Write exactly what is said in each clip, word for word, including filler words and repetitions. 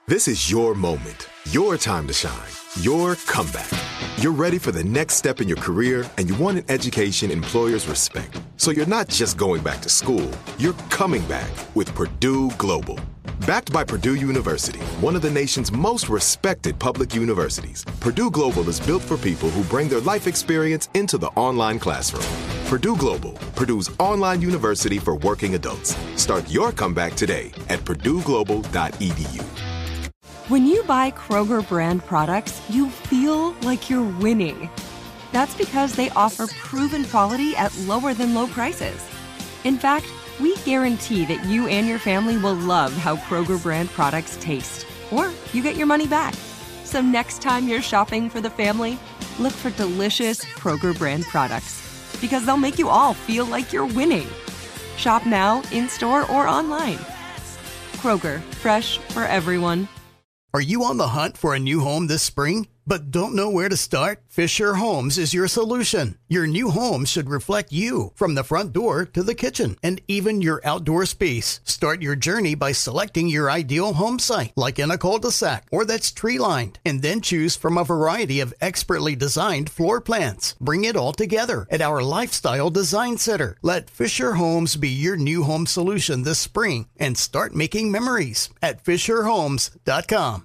This is your moment, your time to shine, your comeback. You're ready for the next step in your career, and you want an education employers respect. So you're not just going back to school, you're coming back with Purdue Global. Backed by Purdue University, one of the nation's most respected public universities, Purdue Global is built for people who bring their life experience into the online classroom. Purdue Global, Purdue's online university for working adults. Start your comeback today at purdue global dot e d u. When you buy Kroger brand products, you feel like you're winning. That's because they offer proven quality at lower than low prices. In fact, we guarantee that you and your family will love how Kroger brand products taste, or you get your money back. So next time you're shopping for the family, look for delicious Kroger brand products, because they'll make you all feel like you're winning. Shop now, in-store, or online. Kroger, fresh for everyone. Are you on the hunt for a new home this spring, but don't know where to start? Fisher Homes is your solution. Your new home should reflect you, from the front door to the kitchen, and even your outdoor space. Start your journey by selecting your ideal home site, like in a cul-de-sac or that's tree-lined, and then choose from a variety of expertly designed floor plans. Bring it all together at our Lifestyle Design Center. Let Fisher Homes be your new home solution this spring, and start making memories at fisher homes dot com.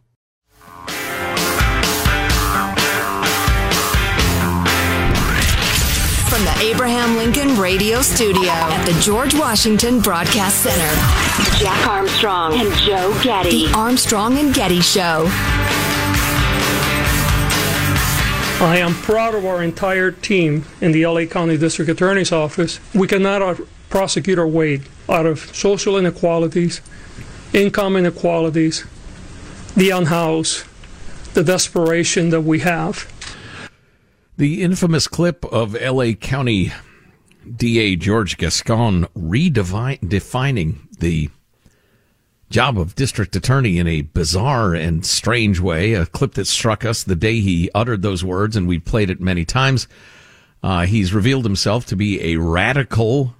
From the Abraham Lincoln Radio Studio at the George Washington Broadcast Center, Jack Armstrong and Joe Getty. The Armstrong and Getty Show. I am proud of our entire team in the L A County District Attorney's Office. We cannot prosecute our way out of social inequalities, income inequalities, the unhoused, the desperation that we have. The infamous clip of L A County D A George Gascon redefining the job of district attorney in a bizarre and strange way, a clip that struck us the day he uttered those words, and we've played it many times. Uh, he's revealed himself to be a radical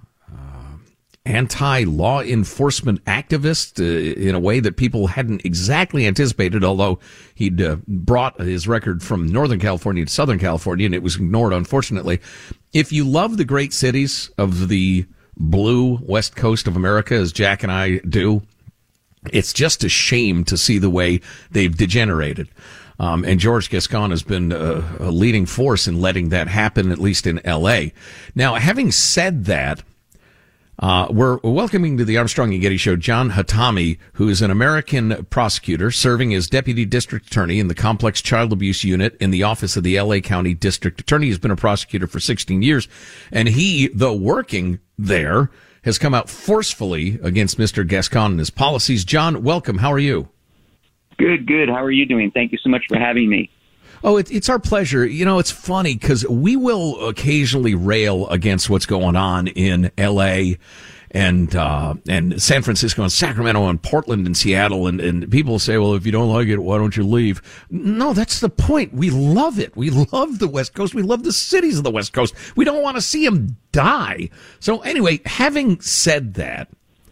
anti-law enforcement activist uh, in a way that people hadn't exactly anticipated, although he'd uh, brought his record from Northern California to Southern California, and it was ignored, unfortunately. If you love the great cities of the blue West Coast of America, as Jack and I do, it's just a shame to see the way they've degenerated. Um, and George Gascon has been a, a leading force in letting that happen, at least in L A. Now, having said that, Uh, we're welcoming to the Armstrong and Getty Show John Hatami, who is an American prosecutor serving as Deputy District Attorney in the Complex Child Abuse Unit in the Office of the L A County District Attorney. He's been a prosecutor for sixteen years, and he, though working there, has come out forcefully against Mister Gascon and his policies. John, welcome. How are you? Good, good. How are you doing? Thank you so much for having me. Oh, it, it's our pleasure. You know, it's funny because we will occasionally rail against what's going on in L A and uh, and San Francisco and Sacramento and Portland and Seattle, and, and people say, well, if you don't like it, why don't you leave? No, that's the point. We love it. We love the West Coast. We love the cities of the West Coast. We don't want to see them die. So anyway, having said that,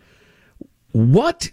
what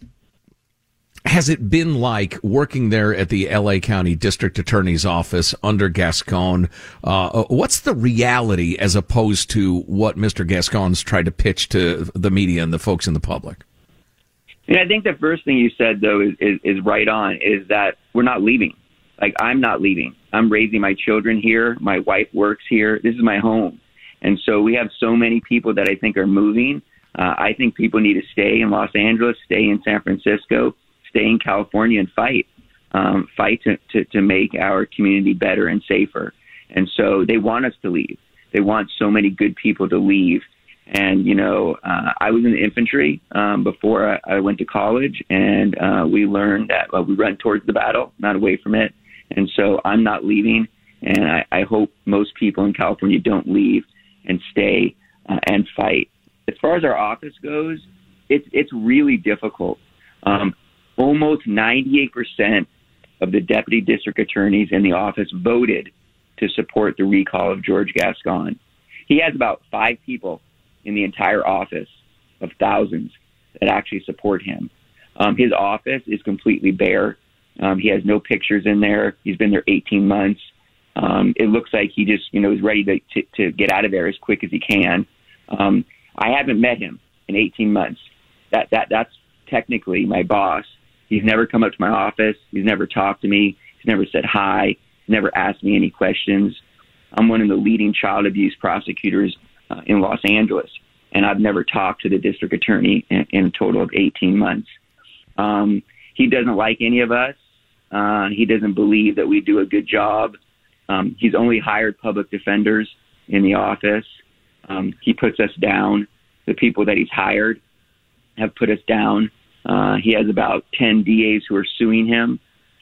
has it been like working there at the L A County District Attorney's Office under Gascon? Uh, what's the reality as opposed to what Mister Gascon's tried to pitch to the media and the folks in the public? Yeah, I think the first thing you said, though, is, is, is right on, is that we're not leaving. Like, I'm not leaving. I'm raising my children here. My wife works here. This is my home. And so we have so many people that I think are moving. Uh, I think people need to stay in Los Angeles, stay in San Francisco, stay in California and fight, um, fight to, to, to make our community better and safer. And so they want us to leave. They want so many good people to leave. And, you know, uh, I was in the infantry um, before I, I went to college, and uh, we learned that uh, we run towards the battle, not away from it. And so I'm not leaving, and I, I hope most people in California don't leave and stay uh, and fight. As far as our office goes, it's, it's really difficult. Um, Almost ninety-eight percent of the deputy district attorneys in the office voted to support the recall of George Gascon. He has about five people in the entire office of thousands that actually support him. Um, his office is completely bare. Um, he has no pictures in there. He's been there eighteen months. Um, it looks like he just, you know, is ready to, to, to get out of there as quick as he can. Um, I haven't met him in eighteen months. That that that's technically my boss. He's never come up to my office. He's never talked to me. He's never said hi. He's never asked me any questions. I'm one of the leading child abuse prosecutors uh, in Los Angeles, and I've never talked to the district attorney in, in a total of eighteen months. Um, he doesn't like any of us. Uh, he doesn't believe that we do a good job. Um, he's only hired public defenders in the office. Um, he puts us down. The people that he's hired have put us down. Uh, he has about ten D As who are suing him.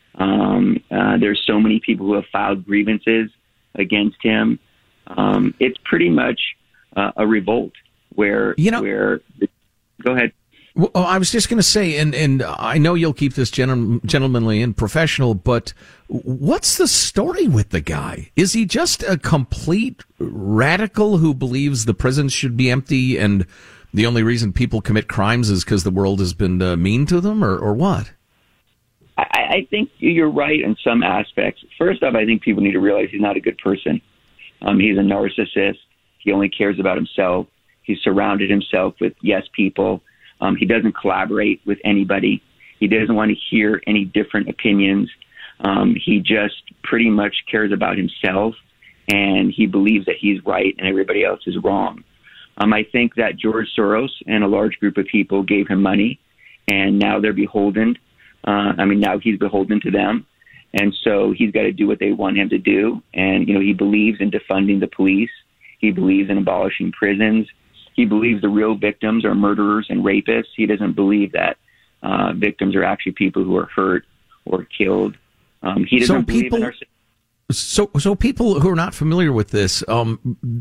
Um, uh, there's so many people who have filed grievances against him. Um, it's pretty much uh, a revolt where, you know, where, the, go ahead. Well, I was just going to say, and, and I know you'll keep this gen- gentlemanly and professional, but what's the story with the guy? Is he just a complete radical who believes the prisons should be empty and the only reason people commit crimes is because the world has been uh, mean to them, or, or what? I, I think you're right in some aspects. First off, I think people need to realize he's not a good person. Um, he's a narcissist. He only cares about himself. He's surrounded himself with yes people. Um, he doesn't collaborate with anybody. He doesn't want to hear any different opinions. Um, he just pretty much cares about himself, and he believes that he's right and everybody else is wrong. Um, I think that George Soros and a large group of people gave him money, and now they're beholden. Uh, I mean, now he's beholden to them, and so he's got to do what they want him to do. And, you know, he believes in defunding the police. He believes in abolishing prisons. He believes the real victims are murderers and rapists. He doesn't believe that uh, victims are actually people who are hurt or killed. Um, he doesn't so believe people, in our... So, so people who are not familiar with this, um,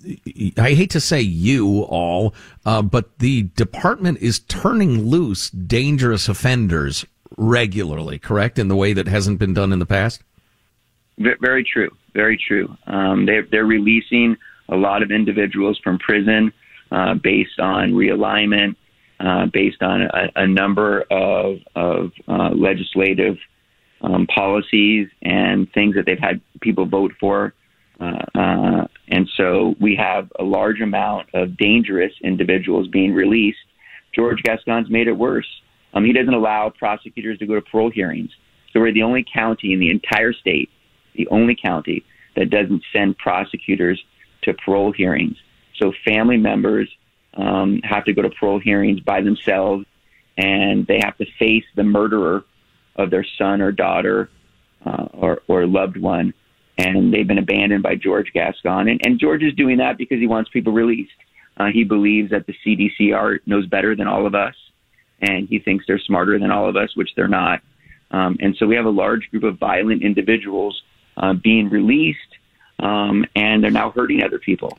I hate to say you all, uh, but the department is turning loose dangerous offenders regularly, correct? In the way that hasn't been done in the past? Very true. Very true. Um, they're, they're releasing a lot of individuals from prison uh, based on realignment, uh, based on a, a number of, of uh, legislative um, policies and things that they've had people vote for. Uh, uh, and so we have a large amount of dangerous individuals being released. George Gascon's made it worse. Um, he doesn't allow prosecutors to go to parole hearings. So we're the only county in the entire state, the only county that doesn't send prosecutors to parole hearings. So family members um, have to go to parole hearings by themselves, and they have to face the murderer of their son or daughter uh, or, or loved one. And they've been abandoned by George Gascon. And, and George is doing that because he wants people released. Uh, he believes that the C D C R knows better than all of us, and he thinks they're smarter than all of us, which they're not. Um, and so we have a large group of violent individuals uh, being released, um, and they're now hurting other people.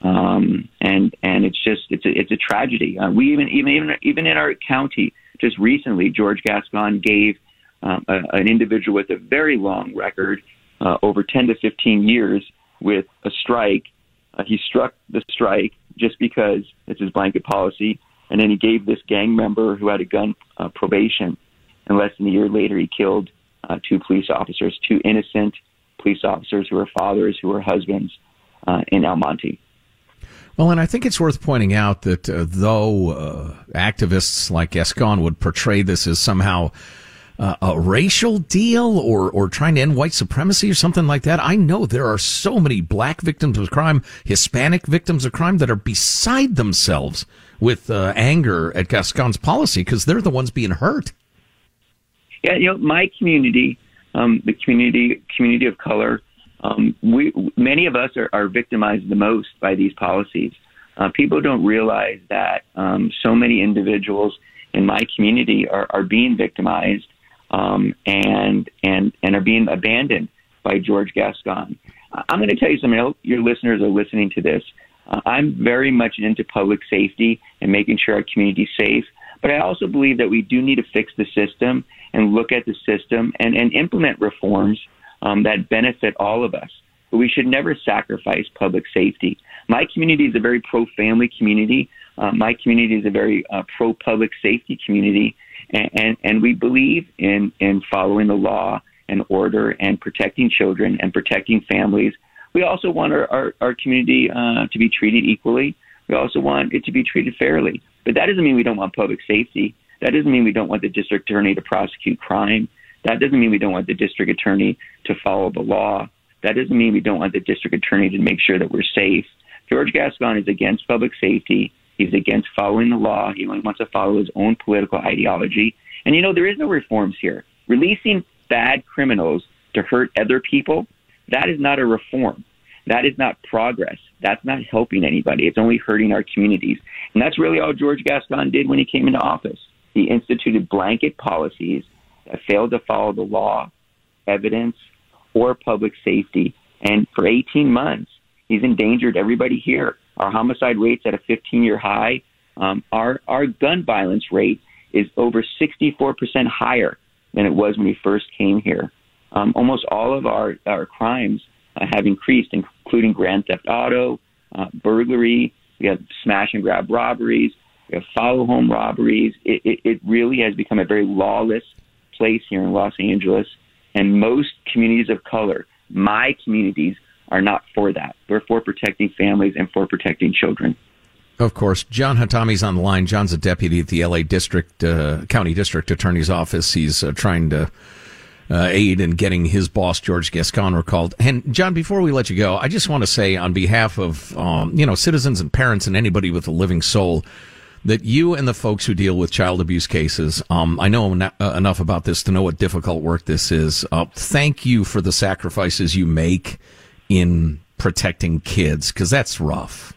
Um, and and it's just it's a, it's a tragedy. Uh, we even even even even in our county just recently, George Gascon gave um, a, an individual with a very long record. Uh, over ten to fifteen years with a strike. Uh, he struck the strike just because it's his blanket policy, and then he gave this gang member who had a gun uh, probation. And less than a year later, he killed uh, two police officers, two innocent police officers who were fathers, who were husbands uh, in El Monte. Well, and I think it's worth pointing out that uh, though uh, activists like Gascon would portray this as somehow Uh, a racial deal or, or trying to end white supremacy or something like that. I know there are so many black victims of crime, Hispanic victims of crime that are beside themselves with uh, anger at Gascon's policy because they're the ones being hurt. Yeah, you know, my community, um, the community community of color, um, we many of us are, are victimized the most by these policies. Uh, people don't realize that um, so many individuals in my community are, are being victimized. Um, and and and are being abandoned by George Gascon. I'm going to tell you something. I hope your listeners are listening to this. Uh, I'm very much into public safety and making sure our community is safe. But I also believe that we do need to fix the system and look at the system and, and implement reforms um, that benefit all of us. But we should never sacrifice public safety. My community is a very pro-family community. Uh, my community is a very uh, pro-public safety community. And, and, and we believe in, in following the law and order and protecting children and protecting families. We also want our, our, our community uh, to be treated equally. We also want it to be treated fairly. But that doesn't mean we don't want public safety. That doesn't mean we don't want the district attorney to prosecute crime. That doesn't mean we don't want the district attorney to follow the law. That doesn't mean we don't want the district attorney to make sure that we're safe. George Gascon is against public safety. He's against following the law. He only wants to follow his own political ideology. And, you know, there is no reforms here. Releasing bad criminals to hurt other people, that is not a reform. That is not progress. That's not helping anybody. It's only hurting our communities. And that's really all George Gascon did when he came into office. He instituted blanket policies that failed to follow the law, evidence, or public safety. And for eighteen months, he's endangered everybody here. Our homicide rate's at a fifteen-year high. Um, our, our gun violence rate is over sixty-four percent higher than it was when he first came here. Um, almost all of our, our crimes uh, have increased, including grand theft auto, uh, burglary. We have smash and grab robberies. We have follow home robberies. It, it, it really has become a very lawless place here in Los Angeles. And most communities of color, my communities, are not for that. We're for protecting families and for protecting children. Of course. John Hatami's on the line. John's a deputy at the L A District, uh, County District Attorney's Office. He's uh, trying to uh, aid in getting his boss, George Gascon, recalled. And, John, before we let you go, I just want to say on behalf of, um, you know, citizens and parents and anybody with a living soul, that you and the folks who deal with child abuse cases, um, I know en- uh, enough about this to know what difficult work this is. Uh, thank you for the sacrifices you make in protecting kids, because that's rough.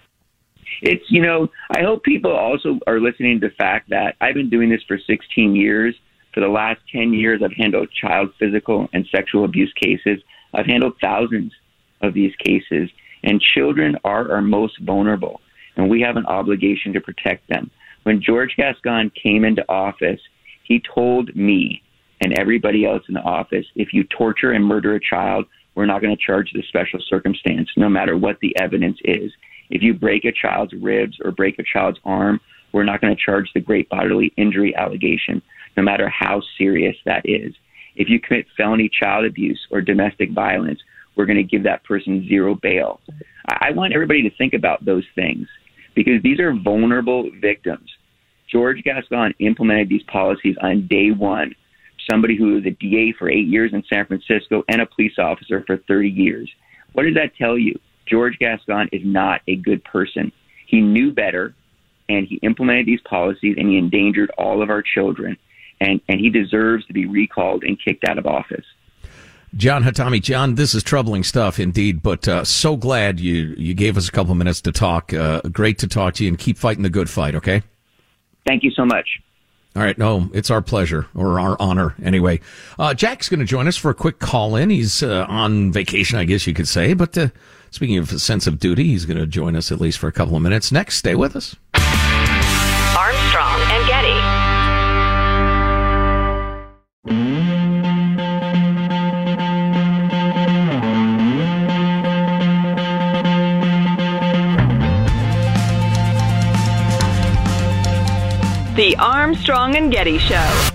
It's, you know, I hope people also are listening to the fact that I've been doing this for sixteen years. For the last ten years, I've handled child physical and sexual abuse cases. I've handled thousands of these cases, and children are our most vulnerable, and we have an obligation to protect them. When George Gascon came into office, he told me and everybody else in the office, if you torture and murder a child, we're not going to charge the special circumstance, no matter what the evidence is. If you break a child's ribs or break a child's arm, we're not going to charge the great bodily injury allegation, no matter how serious that is. If you commit felony child abuse or domestic violence, we're going to give that person zero bail. I want everybody to think about those things, because these are vulnerable victims. George Gascon implemented these policies on day one. Somebody who was a D A for eight years in San Francisco and a police officer for thirty years. What does that tell you? George Gascon is not a good person. He knew better, and he implemented these policies, and he endangered all of our children, and, and he deserves to be recalled and kicked out of office. John Hatami. John, this is troubling stuff indeed, but uh, so glad you, you gave us a couple minutes to talk. Uh, great to talk to you, and keep fighting the good fight, okay? Thank you so much. All right. No, it's our pleasure, or our honor anyway. Uh, Jack's going to join us for a quick call in. He's uh, on vacation, I guess you could say. But uh, speaking of a sense of duty, he's going to join us at least for a couple of minutes. Next, stay with us. Armstrong and Getty. The Armstrong and Getty Show.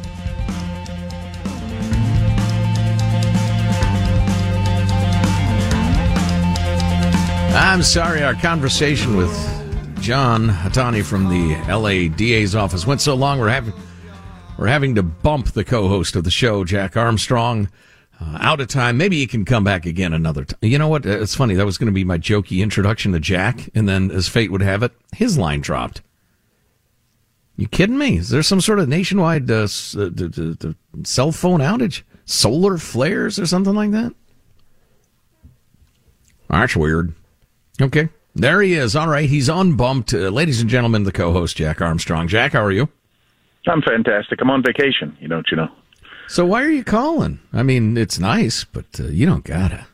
I'm sorry, our conversation with John Hatami from the L A D A's office went so long we're having we're having to bump the co-host of the show, Jack Armstrong, uh, out of time. Maybe he can come back again another time. You know what? It's funny. That was going to be my jokey introduction to Jack, and then as fate would have it, his line dropped. You kidding me? Is there some sort of nationwide uh, s- uh, d- d- d- cell phone outage? Solar flares or something like that? That's weird. Okay. There he is. All right. He's unbumped. Uh, ladies and gentlemen, the co-host, Jack Armstrong. Jack, how are you? I'm fantastic. I'm on vacation, you don't you know. So why are you calling? I mean, it's nice, but uh, you don't gotta.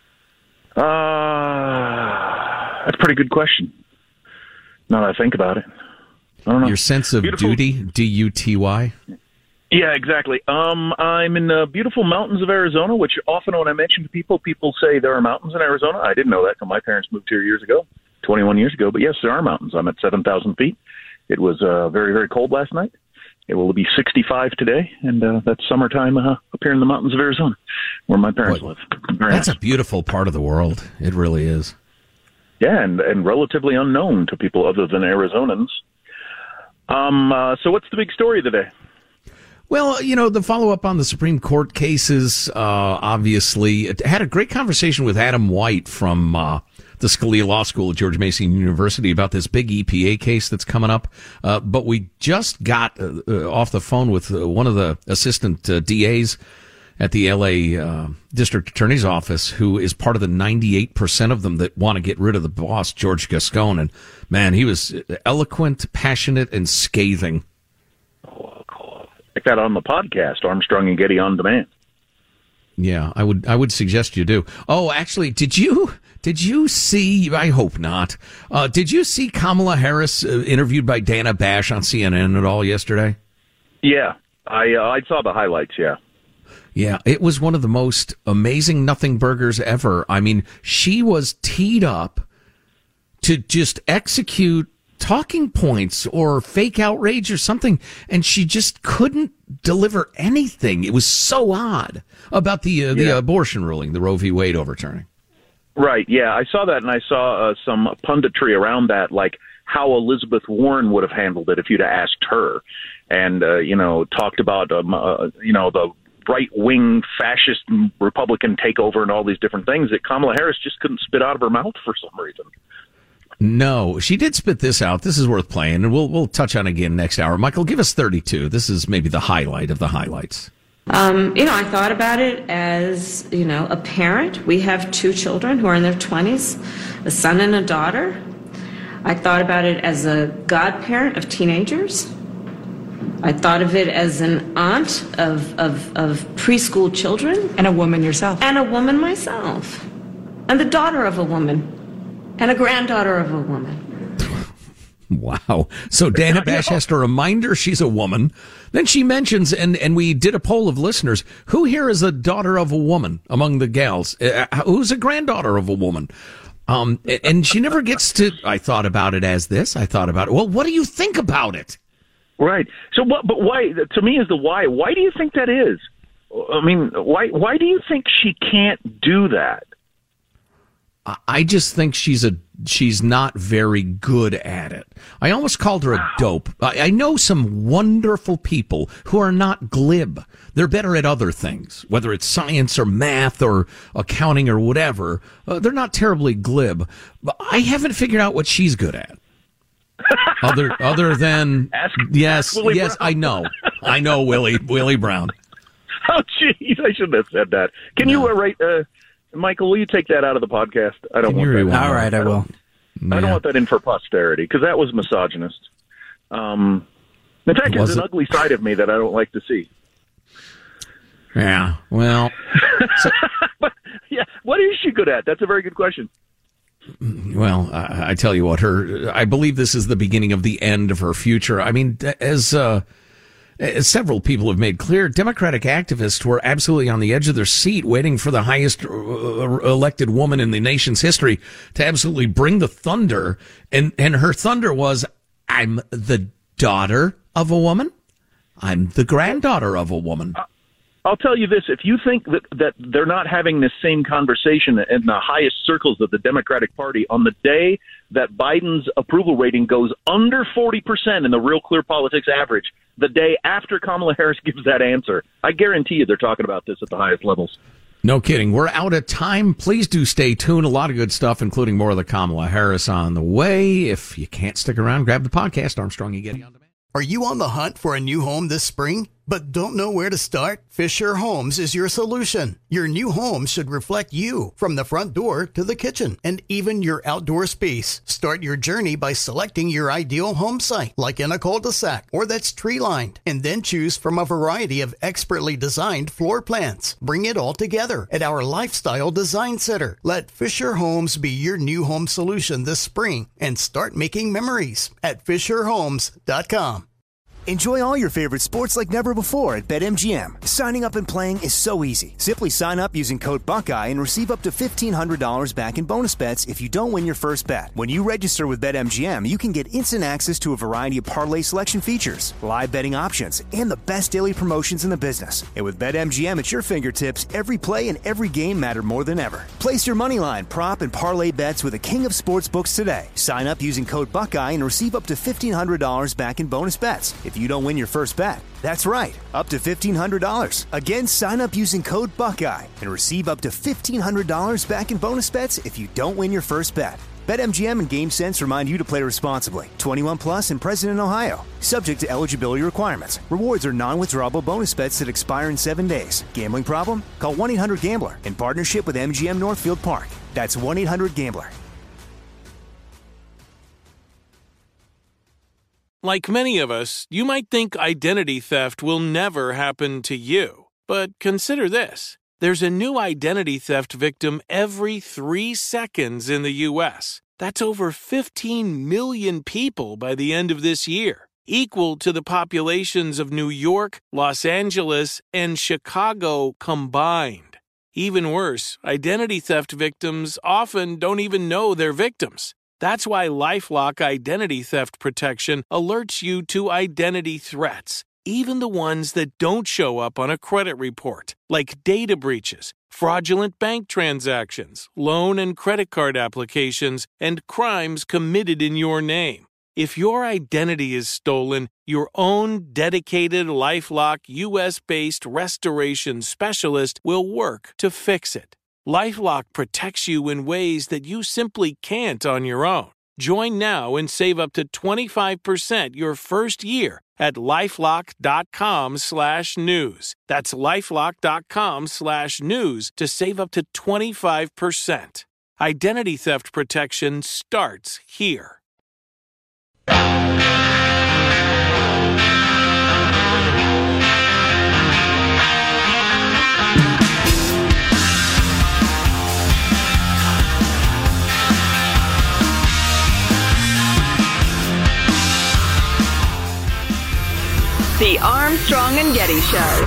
Uh, that's a pretty good question. Now that I think about it. I don't know. Your sense of Beautiful. duty, D U T Y? Yeah, exactly. Um, I'm in the beautiful mountains of Arizona, which often when I mention to people, people say there are mountains in Arizona. I didn't know that until my parents moved here years ago, twenty-one years ago. But yes, there are mountains. I'm at seven thousand feet. It was uh, very, very cold last night. It will be sixty-five today, and uh, that's summertime uh, up here in the mountains of Arizona, where my parents Boy, live. Very that's nice. a beautiful part of the world. It really is. Yeah, and, and relatively unknown to people other than Arizonans. Um, uh, so what's the big story of the day? Well, you know, the follow-up on the Supreme Court cases, uh, obviously, it had a great conversation with Adam White from uh, the Scalia Law School at George Mason University about this big E P A case that's coming up. Uh, but we just got uh, uh, off the phone with uh, one of the assistant uh, D As at the L A uh, District Attorney's Office, who is part of the ninety-eight percent of them that want to get rid of the boss, George Gascon. And, man, he was eloquent, passionate, and scathing. Oh, cool. Check that on the podcast, Armstrong and Getty On Demand. Yeah, I would I would suggest you do. Oh, actually, did you did you see, I hope not, uh, did you see Kamala Harris uh, interviewed by Dana Bash on C N N at all yesterday? Yeah, I uh, I saw the highlights, yeah. Yeah, it was one of the most amazing nothing burgers ever. I mean, she was teed up to just execute talking points or fake outrage or something, and she just couldn't deliver anything. It was so odd about the uh, the yeah. abortion ruling, the Roe v. Wade overturning. Right, yeah, I saw that, and I saw uh, some punditry around that, like how Elizabeth Warren would have handled it if you'd asked her, and, uh, you know, talked about, um, uh, you know, the right-wing fascist Republican takeover and all these different things that Kamala Harris just couldn't spit out of her mouth for some reason. No, she did spit this out. This is worth playing, and we'll we'll touch on it again next hour. Michael, give us thirty-two. This is maybe the highlight of the highlights. Um, you know, I thought about it as, you know, a parent. We have two children who are in their twenties, a son and a daughter. I thought about it as a godparent of teenagers. I thought of it as an aunt of, of, of preschool children. And a woman yourself. And a woman myself. And the daughter of a woman. And a granddaughter of a woman. Wow. So Dana Bash has to remind her she's a woman. Then she mentions, and, and we did a poll of listeners, who here is a daughter of a woman among the gals? Uh, who's a granddaughter of a woman? Um, and she never gets to, I thought about it as this. I thought about it. Well, what do you think about it? Right. So, what? But why? To me, is the why. Why do you think that is? I mean, why? Why do you think she can't do that? I just think she's a she's not very good at it. I almost called her a dope. I, I know some wonderful people who are not glib. They're better at other things, whether it's science or math or accounting or whatever. Uh, they're not terribly glib. But I haven't figured out what she's good at. Other other than ask, yes, ask yes, Brown. I know, I know, Willie Willie Brown. Oh, jeez, I shouldn't have said that. Can no. you uh, write, uh, Michael? Will you take that out of the podcast? I don't Can want that. All right, I will. I don't Yeah. want that in for posterity because that was misogynist. Um, in fact, Was it's an it? ugly side of me that I don't like to see. Yeah, well, so, but yeah, what is she good at? That's a very good question. Well, I, I tell you what, her. I believe this is the beginning of the end of her future. I mean, as uh, as several people have made clear, Democratic activists were absolutely on the edge of their seat, waiting for the highest uh, elected woman in the nation's history to absolutely bring the thunder. And and her thunder was, "I'm the daughter of a woman. I'm the granddaughter of a woman." Uh, I'll tell you this, if you think that, that they're not having this same conversation in the highest circles of the Democratic Party on the day that Biden's approval rating goes under forty percent in the Real Clear Politics average, the day after Kamala Harris gives that answer, I guarantee you they're talking about this at the highest levels. No kidding. We're out of time. Please do stay tuned. A lot of good stuff, including more of the Kamala Harris on the way. If you can't stick around, grab the podcast, Armstrong and Getty On Demand. Are you on the hunt for a new home this spring, but don't know where to start? Fisher Homes is your solution. Your new home should reflect you, from the front door to the kitchen, and even your outdoor space. Start your journey by selecting your ideal home site, like in a cul-de-sac or that's tree-lined, and then choose from a variety of expertly designed floor plans. Bring it all together at our Lifestyle Design Center. Let Fisher Homes be your new home solution this spring and start making memories at fisher homes dot com. Enjoy all your favorite sports like never before at BetMGM. Signing up and playing is so easy. Simply sign up using code Buckeye and receive up to fifteen hundred dollars back in bonus bets if you don't win your first bet. When you register with BetMGM, you can get instant access to a variety of parlay selection features, live betting options, and the best daily promotions in the business. And with BetMGM at your fingertips, every play and every game matter more than ever. Place your moneyline, prop, and parlay bets with the king of sportsbooks today. Sign up using code Buckeye and receive up to fifteen hundred dollars back in bonus bets if you don't win your first bet. That's right, up to fifteen hundred dollars. Again, sign up using code Buckeye and receive up to fifteen hundred dollars back in bonus bets if you don't win your first bet. BetMGM and GameSense remind you to play responsibly. twenty-one plus and present in Ohio. Subject to eligibility requirements. Rewards are non-withdrawable bonus bets that expire in seven days. Gambling problem? Call one eight hundred gambler in partnership with M G M Northfield Park. That's one eight hundred gambler. Like many of us, you might think identity theft will never happen to you. But consider this. There's a new identity theft victim every three seconds in the U S. That's over fifteen million people by the end of this year, equal to the populations of New York, Los Angeles, and Chicago combined. Even worse, identity theft victims often don't even know they're victims. That's why LifeLock Identity Theft Protection alerts you to identity threats, even the ones that don't show up on a credit report, like data breaches, fraudulent bank transactions, loan and credit card applications, and crimes committed in your name. If your identity is stolen, your own dedicated LifeLock U S-based restoration specialist will work to fix it. LifeLock protects you in ways that you simply can't on your own. Join now and save up to twenty-five percent your first year at LifeLock.com slash news. That's LifeLock.com slash news to save up to twenty-five percent. Identity theft protection starts here. The Armstrong and Getty Show.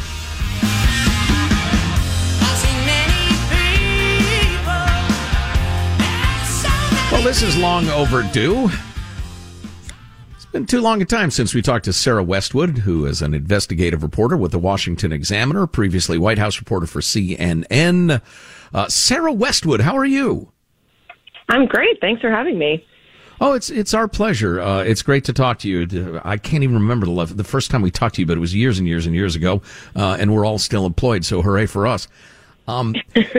Well, this is long overdue. It's been too long a time since we talked to Sarah Westwood, who is an investigative reporter with the Washington Examiner, previously White House reporter for C N N. Uh, Sarah Westwood, how are you? I'm great. Thanks for having me. Oh, it's it's our pleasure. Uh, it's great to talk to you. I can't even remember the, the first time we talked to you, but it was years and years and years ago, uh, and we're all still employed, so hooray for us. Um,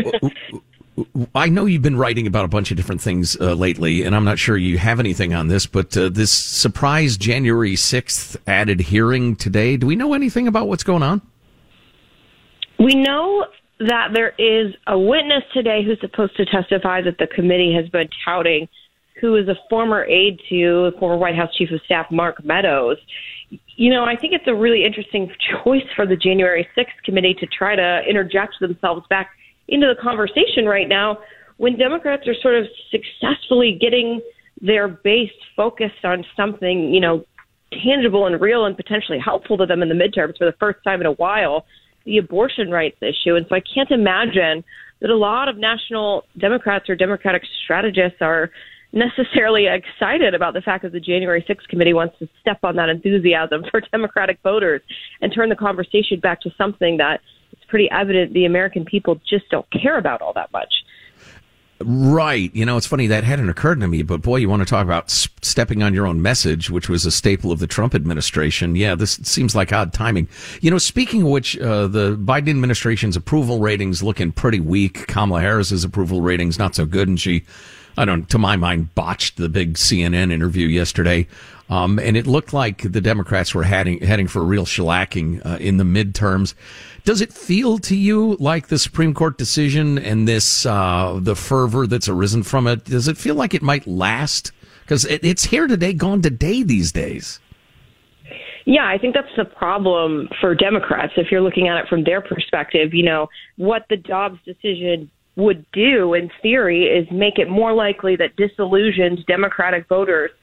I know you've been writing about a bunch of different things uh, lately, and I'm not sure you have anything on this, but uh, this surprise January sixth added hearing today, do we know anything about what's going on? We know that there is a witness today who's supposed to testify that the committee has been touting, who is a former aide to former White House Chief of Staff Mark Meadows. You know, I think it's a really interesting choice for the January sixth committee to try to interject themselves back into the conversation right now when Democrats are sort of successfully getting their base focused on something, you know, tangible and real and potentially helpful to them in the midterms for the first time in a while, the abortion rights issue. And so I can't imagine that a lot of national Democrats or Democratic strategists are necessarily excited about the fact that the January sixth committee wants to step on that enthusiasm for Democratic voters and turn the conversation back to something that it's pretty evident the American people just don't care about all that much. Right. You know, it's funny, that hadn't occurred to me, but boy, you want to talk about s- stepping on your own message, which was a staple of the Trump administration. Yeah, this seems like odd timing. You know, speaking of which, uh, the Biden administration's approval ratings looking pretty weak. Kamala Harris's approval ratings not so good, and she, I don't, to my mind, botched the big C N N interview yesterday. Um, and it looked like the Democrats were heading, heading for a real shellacking uh, in the midterms. Does it feel to you like the Supreme Court decision and this, uh, the fervor that's arisen from it, does it feel like it might last? Because it, it's here today, gone today these days. Yeah, I think that's the problem for Democrats. If you're looking at it from their perspective, you know, what the Dobbs decision would do in theory is make it more likely that disillusioned Democratic voters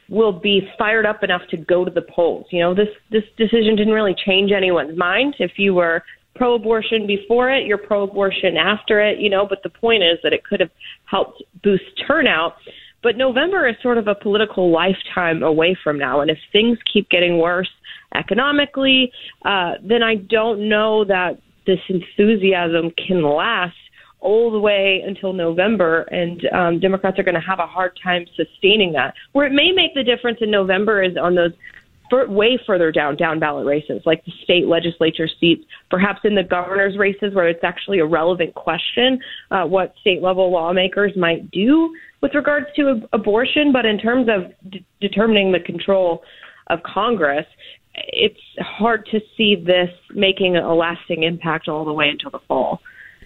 will be fired up enough to go to the polls. You know, this, this decision didn't really change anyone's mind. If you were pro-abortion before it, you're pro-abortion after it, you know, but the point is that it could have helped boost turnout. But November is sort of a political lifetime away from now. And if things keep getting worse economically, uh, then I don't know that this enthusiasm can last all the way until November, and um, Democrats are going to have a hard time sustaining that. Where it may make the difference in November is on those for, way further down, down ballot races, like the state legislature seats, perhaps in the governor's races where it's actually a relevant question, uh, what state level lawmakers might do with regards to ab- abortion. But in terms of d- determining the control of Congress, it's hard to see this making a lasting impact all the way until the fall.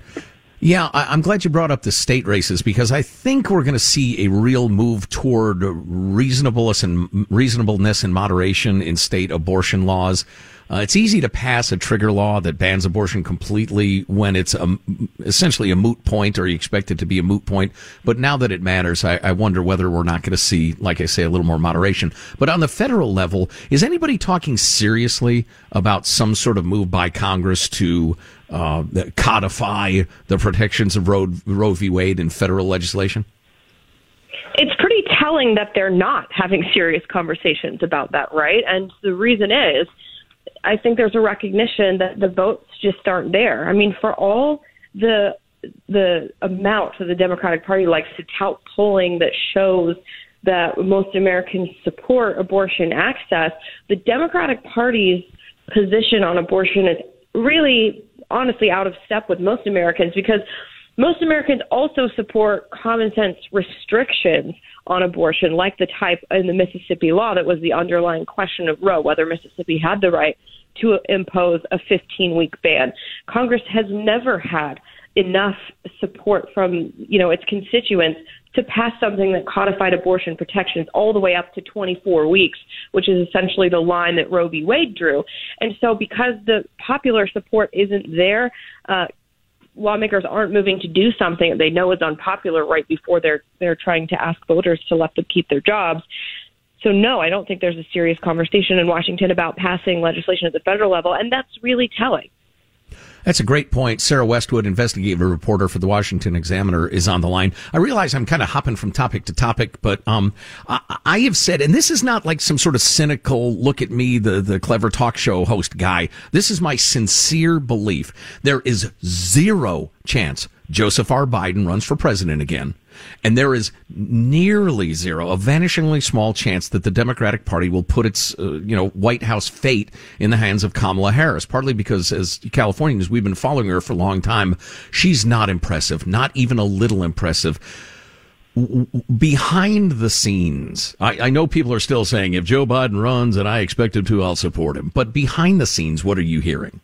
Yeah, I'm glad you brought up the state races, because I think we're going to see a real move toward reasonableness and reasonableness and moderation in state abortion laws. Uh, it's easy to pass a trigger law that bans abortion completely when it's a, essentially a moot point, or you expect it to be a moot point. But now that it matters, I, I wonder whether we're not going to see, like I say, a little more moderation. But on the federal level, is anybody talking seriously about some sort of move by Congress to uh, codify the protections of Roe, Roe v. Wade in federal legislation? It's pretty telling that they're not having serious conversations about that, right? And the reason is, I think there's a recognition that the votes just aren't there. I mean, for all the the amount that the Democratic Party likes to tout polling that shows that most Americans support abortion access, the Democratic Party's position on abortion is really, honestly, out of step with most Americans, because most Americans also support common sense restrictions on abortion, like the type in the Mississippi law that was the underlying question of Roe, whether Mississippi had the right to impose a fifteen-week ban. Congress has never had enough support from, you know, its constituents to pass something that codified abortion protections all the way up to twenty-four weeks, which is essentially the line that Roe v. Wade drew. And so because the popular support isn't there, uh, lawmakers aren't moving to do something that they know is unpopular right before they're they're trying to ask voters to let them keep their jobs. So, no, I don't think there's a serious conversation in Washington about passing legislation at the federal level, and that's really telling. That's a great point. Sarah Westwood, investigative reporter for the Washington Examiner, is on the line. I realize I'm kind of hopping from topic to topic, but um, I, I have said, and this is not like some sort of cynical, look at me, the, the clever talk show host guy. This is my sincere belief. There is zero chance Joseph R. Biden runs for president again. And there is nearly zero, a vanishingly small chance that the Democratic Party will put its, uh, you know, White House fate in the hands of Kamala Harris, partly because as Californians, we've been following her for a long time. She's not impressive, not even a little impressive. W- behind the scenes, I, I know people are still saying, if Joe Biden runs and I expect him to, I'll support him. But behind the scenes, what are you hearing?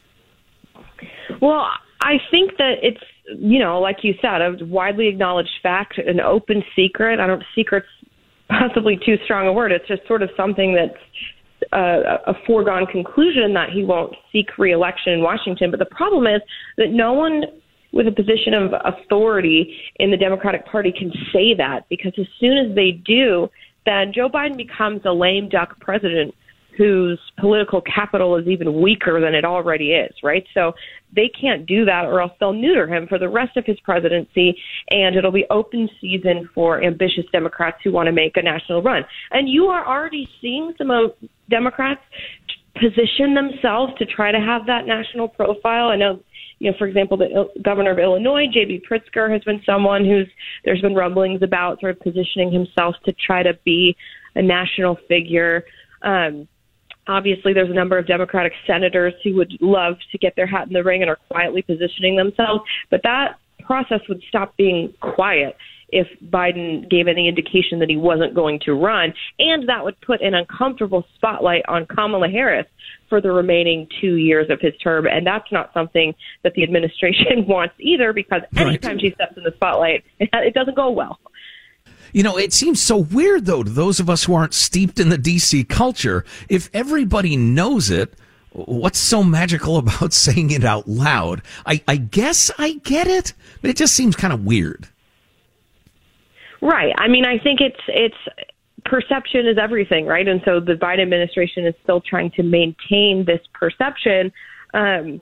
Well, I think that it's, you know, like you said, a widely acknowledged fact, an open secret. I don't, secret's possibly too strong a word. It's just sort of something that's uh, a foregone conclusion that he won't seek re-election in Washington. But the problem is that no one with a position of authority in the Democratic Party can say that, because as soon as they do, then Joe Biden becomes a lame duck president whose political capital is even weaker than it already is, right? So they can't do that, or else they'll neuter him for the rest of his presidency, and it'll be open season for ambitious Democrats who want to make a national run. And you are already seeing some of Democrats position themselves to try to have that national profile. I know, you know, for example, the governor of Illinois, J B Pritzker, has been someone who's, there's been rumblings about sort of positioning himself to try to be a national figure. Um, Obviously, there's a number of Democratic senators who would love to get their hat in the ring and are quietly positioning themselves. But that process would stop being quiet if Biden gave any indication that he wasn't going to run. And that would put an uncomfortable spotlight on Kamala Harris for the remaining two years of his term. And that's not something that the administration wants either, because anytime right. she steps in the spotlight, it doesn't go well. You know, it seems so weird, though, to those of us who aren't steeped in the D C culture. If everybody knows it, what's so magical about saying it out loud? I, I guess I get it, but it just seems kind of weird. Right. I mean, I think it's it's perception is everything, right? And so the Biden administration is still trying to maintain this perception, um,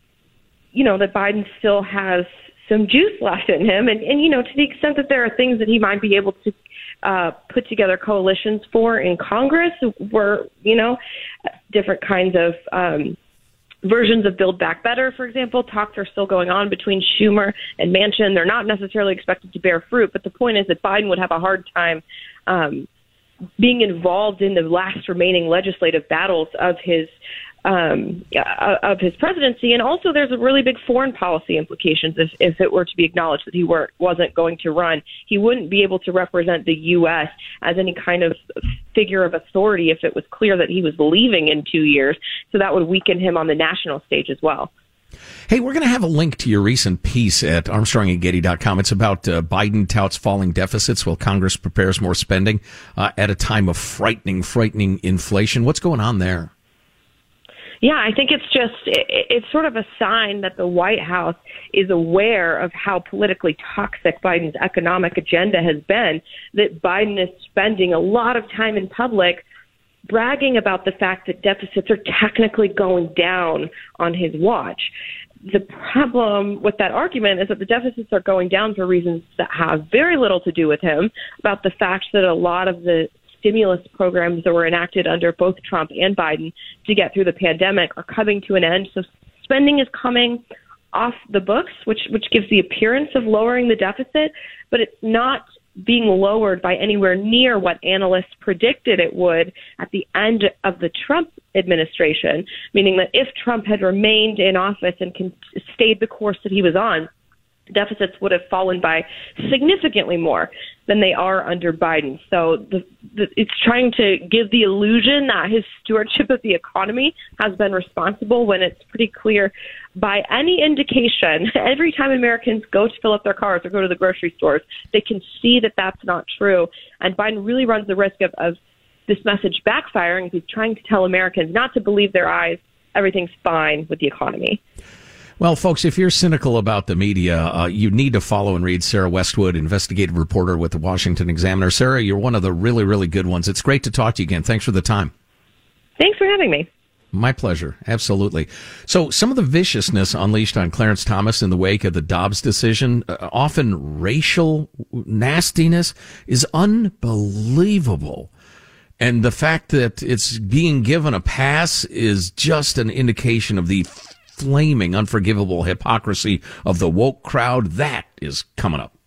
you know, that Biden still has some juice left in him. And, and, you know, to the extent that there are things that he might be able to uh, put together coalitions for in Congress, where, you know, different kinds of um, versions of Build Back Better, for example, talks are still going on between Schumer and Manchin. They're not necessarily expected to bear fruit, but the point is that Biden would have a hard time um, being involved in the last remaining legislative battles of his um, uh, of his presidency. And also there's a really big foreign policy implications if, if it were to be acknowledged that he were, wasn't going to run. He wouldn't be able to represent the U S as any kind of figure of authority if it was clear that he was leaving in two years. So that would weaken him on the national stage as well. Hey, we're going to have a link to your recent piece at armstrong and getty dot com. It's about uh, Biden touts falling deficits while Congress prepares more spending uh, at a time of frightening, frightening inflation. What's going on there? Yeah, I think it's just, it, it's sort of a sign that the White House is aware of how politically toxic Biden's economic agenda has been, that Biden is spending a lot of time in public bragging about the fact that deficits are technically going down on his watch. The problem with that argument is that the deficits are going down for reasons that have very little to do with him, about the fact that a lot of the stimulus programs that were enacted under both Trump and Biden to get through the pandemic are coming to an end. So spending is coming off the books, which, which gives the appearance of lowering the deficit, but it's not being lowered by anywhere near what analysts predicted it would at the end of the Trump administration, meaning that if Trump had remained in office and con- stayed the course that he was on, deficits would have fallen by significantly more than they are under Biden. So the, the, it's trying to give the illusion that his stewardship of the economy has been responsible when it's pretty clear by any indication, every time Americans go to fill up their cars or go to the grocery stores, they can see that that's not true. And Biden really runs the risk of, of this message backfiring if he's trying to tell Americans not to believe their eyes. Everything's fine with the economy. Well, folks, if you're cynical about the media, uh, you need to follow and read Sarah Westwood, investigative reporter with the Washington Examiner. Sarah, you're one of the really, really good ones. It's great to talk to you again. Thanks for the time. Thanks for having me. My pleasure. Absolutely. So some of the viciousness unleashed on Clarence Thomas in the wake of the Dobbs decision, uh, often racial nastiness, is unbelievable. And the fact that it's being given a pass is just an indication of the flaming, unforgivable hypocrisy of the woke crowd. That is coming up.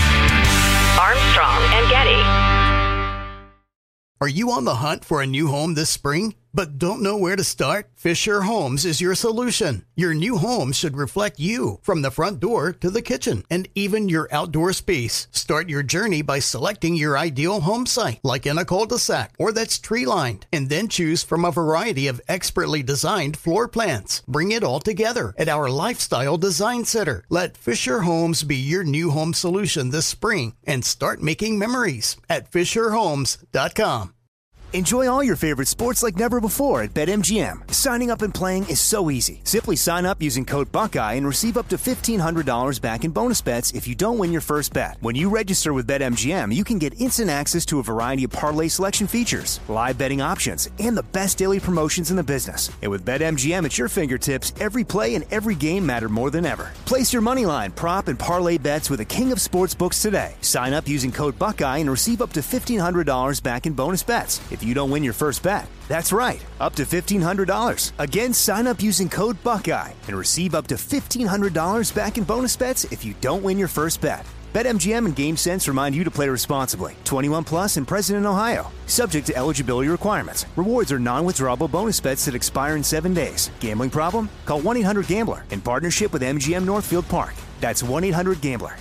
Armstrong and Getty. Are you on the hunt for a new home this spring, but don't know where to start? Fisher Homes is your solution. Your new home should reflect you, from the front door to the kitchen and even your outdoor space. Start your journey by selecting your ideal home site, like in a cul-de-sac or that's tree-lined, and then choose from a variety of expertly designed floor plans. Bring it all together at our Lifestyle Design Center. Let Fisher Homes be your new home solution this spring and start making memories at fisher homes dot com. Enjoy all your favorite sports like never before at BetMGM. Signing up and playing is so easy. Simply sign up using code Buckeye and receive up to fifteen hundred dollars back in bonus bets if you don't win your first bet. When you register with BetMGM, you can get instant access to a variety of parlay selection features, live betting options, and the best daily promotions in the business. And with BetMGM at your fingertips, every play and every game matter more than ever. Place your moneyline, prop, and parlay bets with the king of sportsbooks today. Sign up using code Buckeye and receive up to fifteen hundred dollars back in bonus bets if you don't win your first bet. That's right, up to fifteen hundred dollars. Again, sign up using code Buckeye and receive up to fifteen hundred dollars back in bonus bets if you don't win your first bet. BetMGM and GameSense remind you to play responsibly. twenty-one plus and present in Ohio. Subject to eligibility requirements. Rewards are non-withdrawable bonus bets that expire in seven days. Gambling problem? Call one eight hundred gambler in partnership with M G M Northfield Park. That's one eight hundred gambler.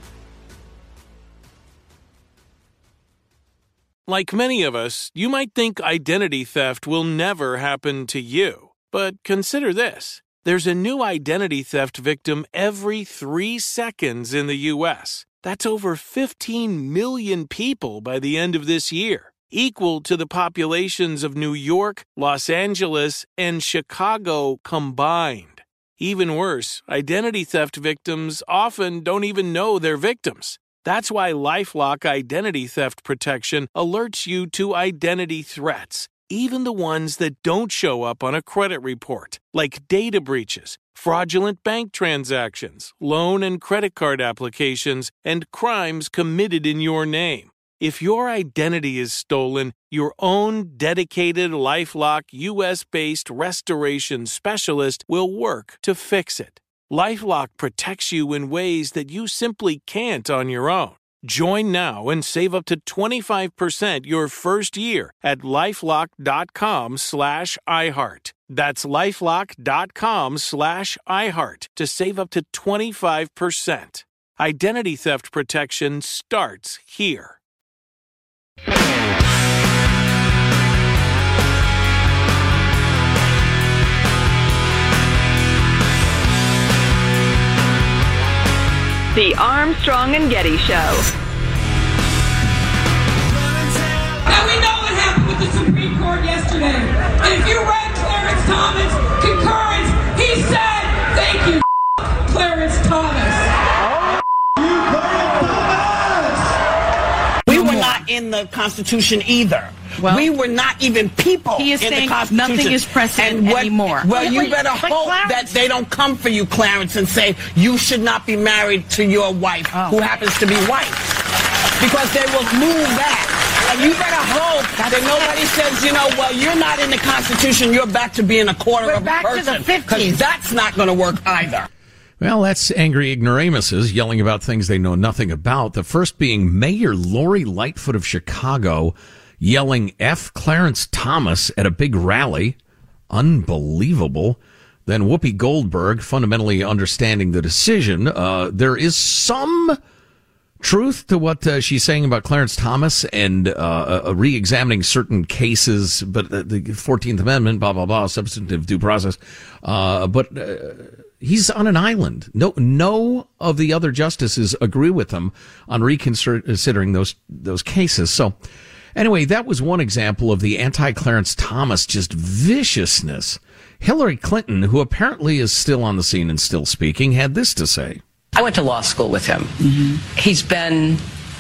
Like many of us, you might think identity theft will never happen to you. But consider this. There's a new identity theft victim every three seconds in the U S. That's over fifteen million people by the end of this year, equal to the populations of New York, Los Angeles, and Chicago combined. Even worse, identity theft victims often don't even know they're victims. That's why LifeLock Identity Theft Protection alerts you to identity threats, even the ones that don't show up on a credit report, like data breaches, fraudulent bank transactions, loan and credit card applications, and crimes committed in your name. If your identity is stolen, your own dedicated LifeLock U S-based restoration specialist will work to fix it. LifeLock protects you in ways that you simply can't on your own. Join now and save up to twenty-five percent your first year at LifeLock.com slash iHeart. That's LifeLock.com slash iHeart to save up to twenty-five percent. Identity theft protection starts here. The Armstrong and Getty Show. Now we know what happened with the Supreme Court yesterday. And if you read Clarence Thomas' concurrence, he said, thank you, Clarence Thomas. We were not in the Constitution either. Well, we were not even people he is in saying the Constitution. Nothing is precedent what, anymore. Well, wait, you wait, better hope Clarence, that they don't come for you, Clarence, and say you should not be married to your wife, oh. who happens to be white, because they will move that. And you better hope That's that nobody says, you know, well, you're not in the Constitution, you're back to being a quarter we're of a back person. To the fifties. That's not going to work either. Well, that's angry ignoramuses yelling about things they know nothing about. The first being Mayor Lori Lightfoot of Chicago yelling F. Clarence Thomas at a big rally. Unbelievable. Then Whoopi Goldberg fundamentally understanding the decision. Uh, there is some truth to what uh, she's saying about Clarence Thomas and uh, uh, re-examining certain cases, but uh, the fourteenth Amendment, blah, blah, blah, substantive due process. Uh, but uh, he's on an island. No, no of the other justices agree with him on reconsidering those those cases. So anyway, that was one example of the anti-Clarence Thomas just viciousness. Hillary Clinton, who apparently is still on the scene and still speaking, had this to say. I went to law school with him. Mm-hmm. He's been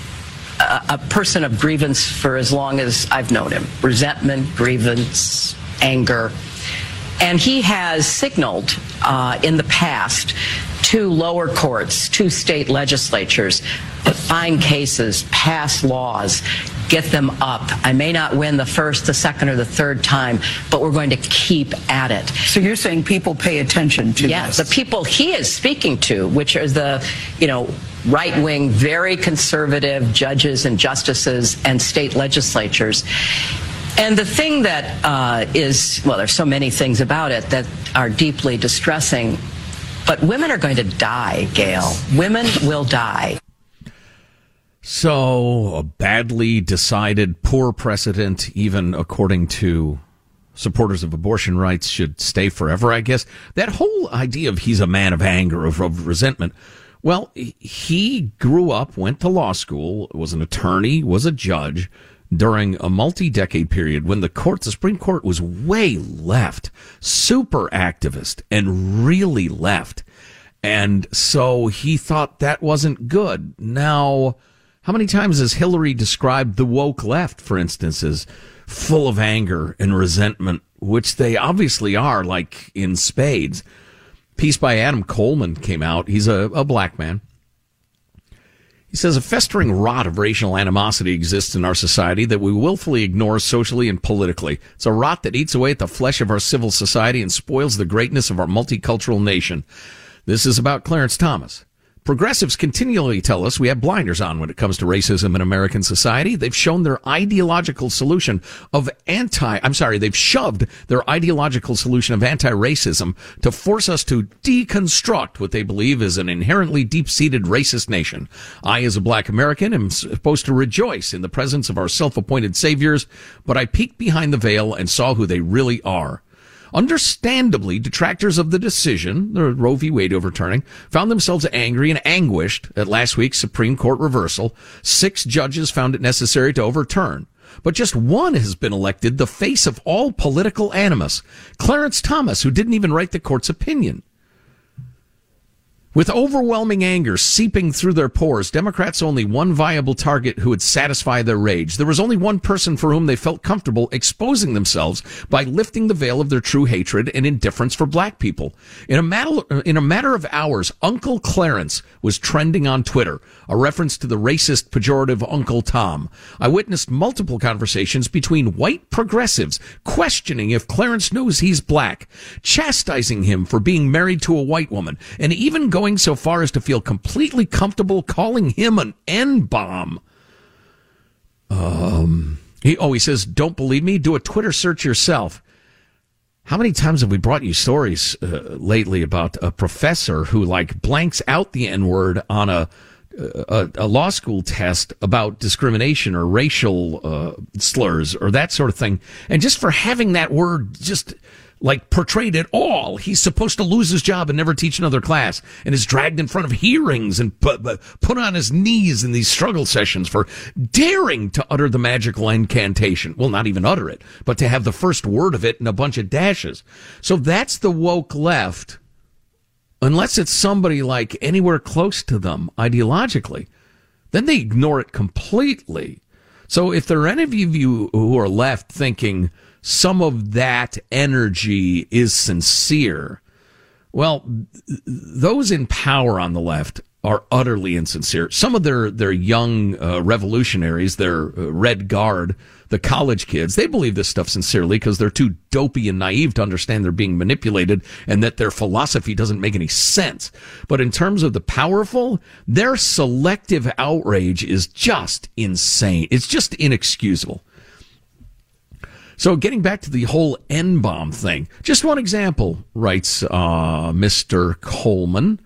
a, a person of grievance for as long as I've known him. Resentment, grievance, anger. And he has signaled uh, in the past to lower courts, to state legislatures, find cases, pass laws, get them up. I may not win the first, the second, or the third time, but we're going to keep at it. So you're saying people pay attention to yes, this? The people he is speaking to, which are the, you know, right-wing, very conservative judges and justices and state legislatures. And the thing that uh, is, well, there's so many things about it that are deeply distressing, but women are going to die, Gail. Women will die. So, a badly decided, poor precedent, even according to supporters of abortion rights, should stay forever, I guess. That whole idea of he's a man of anger, of, of resentment. Well, he grew up, went to law school, was an attorney, was a judge during a multi-decade period when the court, the Supreme Court, was way left, super activist, and really left. And so he thought that wasn't good. Now, how many times has Hillary described the woke left, for instance, as full of anger and resentment, which they obviously are, like in spades? Piece by Adam Coleman came out. He's a, a black man. He says a festering rot of racial animosity exists in our society that we willfully ignore socially and politically. It's a rot that eats away at the flesh of our civil society and spoils the greatness of our multicultural nation. This is about Clarence Thomas. Progressives continually tell us we have blinders on when it comes to racism in American society. They've shown their ideological solution of anti, I'm sorry, they've shoved their ideological solution of anti-racism to force us to deconstruct what they believe is an inherently deep-seated racist nation. I, as a black American, am supposed to rejoice in the presence of our self-appointed saviors, but I peeked behind the veil and saw who they really are. Understandably, detractors of the decision, the Roe v. Wade overturning, found themselves angry and anguished at last week's Supreme Court reversal. Six judges found it necessary to overturn. But just one has been elected the face of all political animus, Clarence Thomas, who didn't even write the court's opinion. With overwhelming anger seeping through their pores, Democrats only one viable target who would satisfy their rage. There was only one person for whom they felt comfortable exposing themselves by lifting the veil of their true hatred and indifference for black people. In a matter, in a matter of hours, Uncle Clarence was trending on Twitter, a reference to the racist pejorative Uncle Tom. I witnessed multiple conversations between white progressives questioning if Clarence knows he's black, chastising him for being married to a white woman, and even going going so far as to feel completely comfortable calling him an N-bomb. Um, he, oh, he says, don't believe me? Do a Twitter search yourself. How many times have we brought you stories uh, lately about a professor who, like, blanks out the N-word on a, a, a law school test about discrimination or racial uh, slurs or that sort of thing, and just for having that word just... like portrayed at all, he's supposed to lose his job and never teach another class, and is dragged in front of hearings and put, put on his knees in these struggle sessions for daring to utter the magical incantation. Well, not even utter it, but to have the first word of it in a bunch of dashes. So that's the woke left, unless it's somebody like anywhere close to them ideologically. Then they ignore it completely. So if there are any of you who are left thinking some of that energy is sincere, well, those in power on the left are utterly insincere. Some of their, their young uh, revolutionaries, their uh, Red Guard, the college kids, they believe this stuff sincerely because they're too dopey and naive to understand they're being manipulated and that their philosophy doesn't make any sense. But in terms of the powerful, their selective outrage is just insane. It's just inexcusable. So getting back to the whole N-bomb thing, just one example, writes uh, Mister Coleman.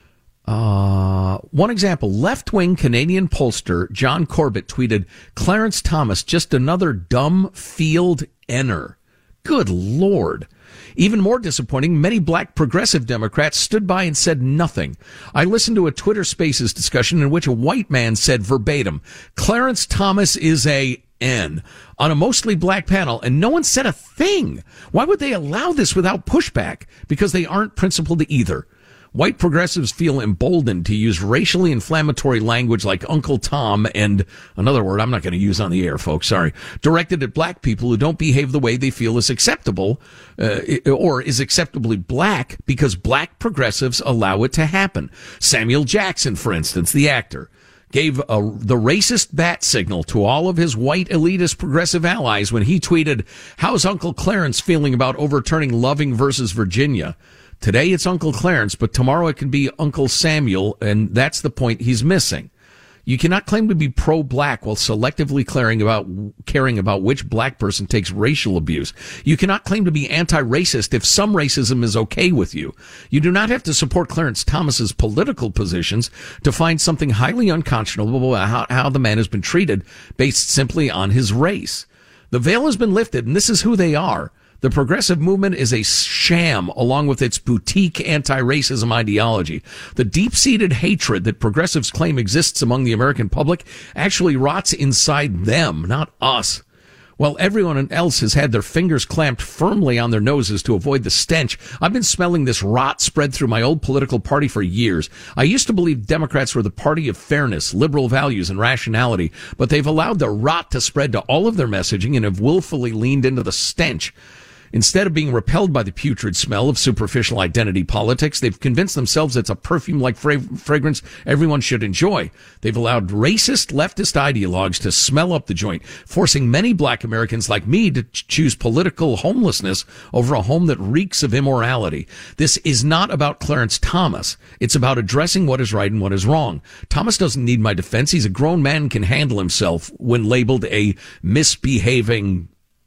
Uh, one example, left-wing Canadian pollster John Corbett tweeted, Clarence Thomas, just another dumb field N-er. Good Lord. Even more disappointing, many black progressive Democrats stood by and said nothing. I listened to a Twitter Spaces discussion in which a white man said verbatim, Clarence Thomas is a N, on a mostly black panel, and no one said a thing. Why would they allow this without pushback? Because they aren't principled either. White progressives feel emboldened to use racially inflammatory language like Uncle Tom and another word I'm not going to use on the air, folks, sorry, directed at black people who don't behave the way they feel is acceptable uh, or is acceptably black because black progressives allow it to happen. Samuel Jackson, for instance, the actor, gave a, the racist bat signal to all of his white elitist progressive allies when he tweeted, how's Uncle Clarence feeling about overturning Loving versus Virginia? Today it's Uncle Clarence, but tomorrow it can be Uncle Samuel, and that's the point he's missing. You cannot claim to be pro-black while selectively caring about, caring about which black person takes racial abuse. You cannot claim to be anti-racist if some racism is okay with you. You do not have to support Clarence Thomas's political positions to find something highly unconscionable about how, how the man has been treated based simply on his race. The veil has been lifted, and this is who they are. The progressive movement is a sham along with its boutique anti-racism ideology. The deep-seated hatred that progressives claim exists among the American public actually rots inside them, not us. While everyone else has had their fingers clamped firmly on their noses to avoid the stench, I've been smelling this rot spread through my old political party for years. I used to believe Democrats were the party of fairness, liberal values, and rationality, but they've allowed the rot to spread to all of their messaging and have willfully leaned into the stench. Instead of being repelled by the putrid smell of superficial identity politics, they've convinced themselves it's a perfume-like fra- fragrance everyone should enjoy. They've allowed racist leftist ideologues to smell up the joint, forcing many black Americans like me to ch- choose political homelessness over a home that reeks of immorality. This is not about Clarence Thomas. It's about addressing what is right and what is wrong. Thomas doesn't need my defense. He's a grown man and can handle himself when labeled a misbehaving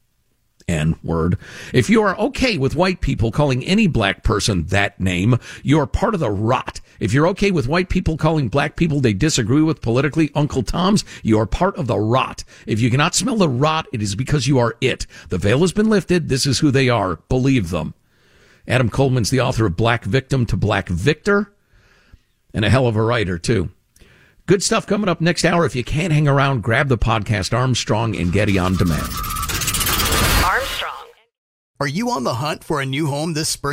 N-word. If you are okay with white people calling any black person that name, you are part of the rot. If you're okay with white people calling black people they disagree with politically Uncle Toms, you are part of the rot. If you cannot smell the rot, it is because you are it. The veil has been lifted. This is who they are. Believe them. Adam Coleman's the author of Black Victim to Black Victor, and a hell of a writer, too. Good stuff coming up next hour. If you can't hang around, grab the podcast Armstrong and Getty on Demand. Are you on the hunt for a new home this spring?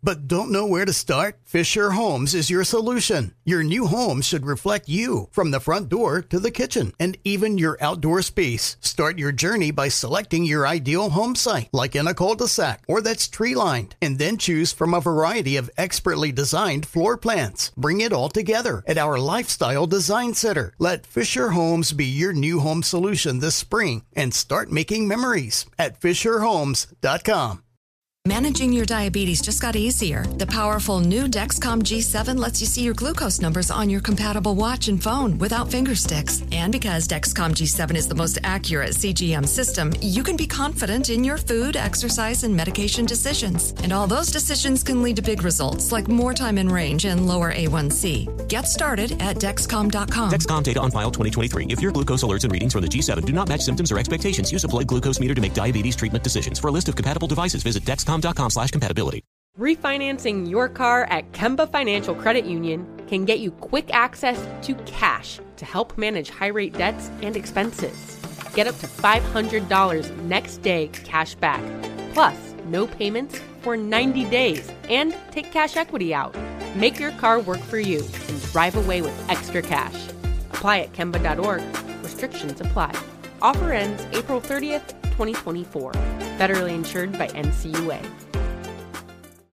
but don't know where to start? Fisher Homes is your solution. Your new home should reflect you from the front door to the kitchen and even your outdoor space. Start your journey by selecting your ideal home site, like in a cul-de-sac or that's tree-lined, and then choose from a variety of expertly designed floor plans. Bring it all together at our Lifestyle Design Center. Let Fisher Homes be your new home solution this spring and start making memories at fisher homes dot com. Managing your diabetes just got easier. The powerful new Dexcom G seven lets you see your glucose numbers on your compatible watch and phone without finger sticks. And because Dexcom G seven is the most accurate C G M system, you can be confident in your food, exercise, and medication decisions. And all those decisions can lead to big results like more time in range and lower A one C. Get started at Dexcom dot com. Dexcom data on file twenty twenty-three. If your glucose alerts and readings from the G seven do not match symptoms or expectations, use a blood glucose meter to make diabetes treatment decisions. For a list of compatible devices, visit Dexcom dot com slash compatibility. Refinancing your car at Kemba Financial Credit Union can get you quick access to cash to help manage high-rate debts and expenses. Get up to five hundred dollars next day cash back, plus no payments for ninety days, and take cash equity out. Make your car work for you and drive away with extra cash. Apply at Kemba dot org. Restrictions apply. Offer ends April thirtieth, twenty twenty-four. Federally insured by N C U A.